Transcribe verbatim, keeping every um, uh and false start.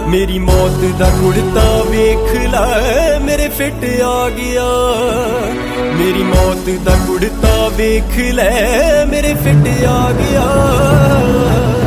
मेरी मौत दा कुड़ता वेख लै मेरे फिट आ गया। मेरी मौत दा कुड़ता वेख लै मेरे फिट आ गया।